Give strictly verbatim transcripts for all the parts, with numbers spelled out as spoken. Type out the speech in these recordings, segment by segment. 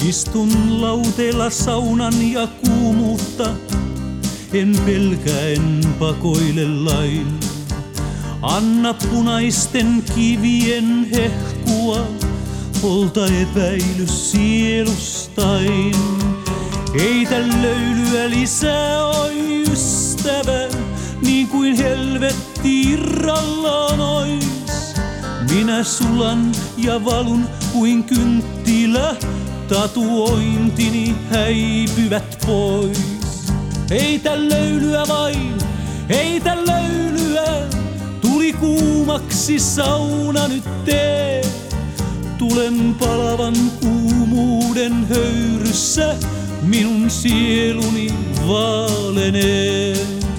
Istun lauteella saunan ja kuumuutta, en pelkäen pakoile lain. Anna punaisten kivien hehkua, polta epäilys sielustain. Heitä löylyä lisää, oi ystävä, niin kuin helvetti irrallaan ois. Minä sulan ja valun kuin kynttilä, tatuointini häipyvät pois. Heitä löylyä vain, heitä löylyä, tuli kuumaksi sauna nyt tee. Tulen palavan kuumuuden höyryssä, minun sieluni vaalenee.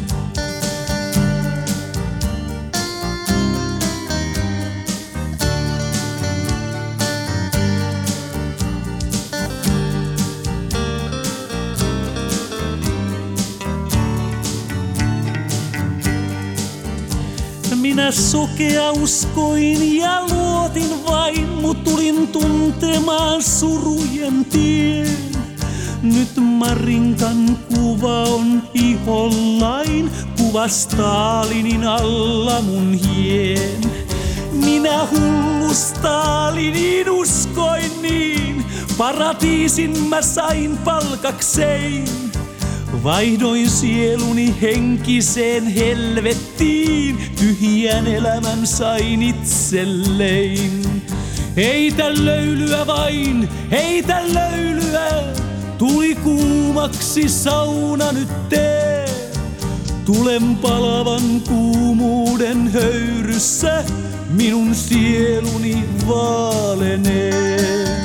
Minä sokea uskoin ja luotin vain, mut tulin tuntemaan surujen tien. Nyt Marinkan kuva on ihollain, kuva Stalinin alla mun hien. Minä hullu Stalinin uskoin niin, paratiisin mä sain palkakseen. Vaihdoin sieluni henkiseen helvettiin, tyhjän elämän sain itselleen. Heitä löylyä vain, heitä löylyä, tuli kuumaksi sauna nyt tee. Tulen palavan kuumuuden höyryssä, minun sieluni vaalenee.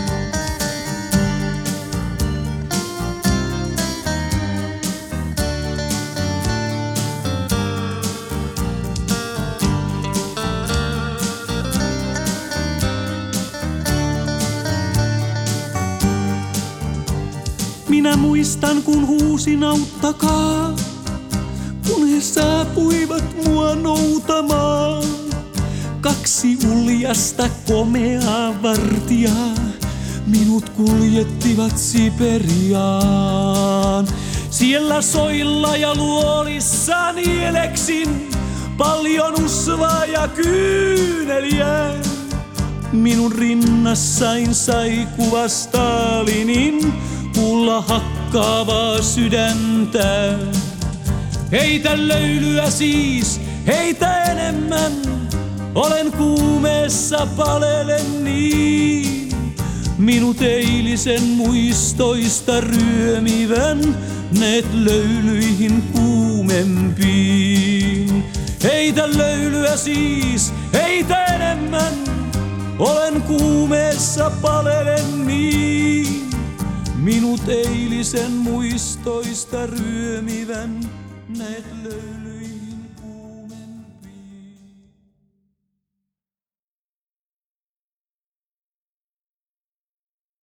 Minä muistan, kun huusin auttakaa, kun he saapuivat mua noutamaan. Kaksi uljasta komeaa vartijaa minut kuljettivat Siperiaan. Siellä soilla ja luolissa nieleksin paljon usvaa ja kyyneliä. Minun rinnassain sai kuva Stalinin kuulla hakkaavaa sydäntä. Heitä löylyä siis, heitä enemmän, olen kuumeessa palelen niin. Minut eilisen muistoista ryömivän, neet löylyihin kuumempiin. Heitä löylyä siis, heitä enemmän, olen kuumeessa palelen niin. Minut eilisen muistoista ryömivän, näet löylyä.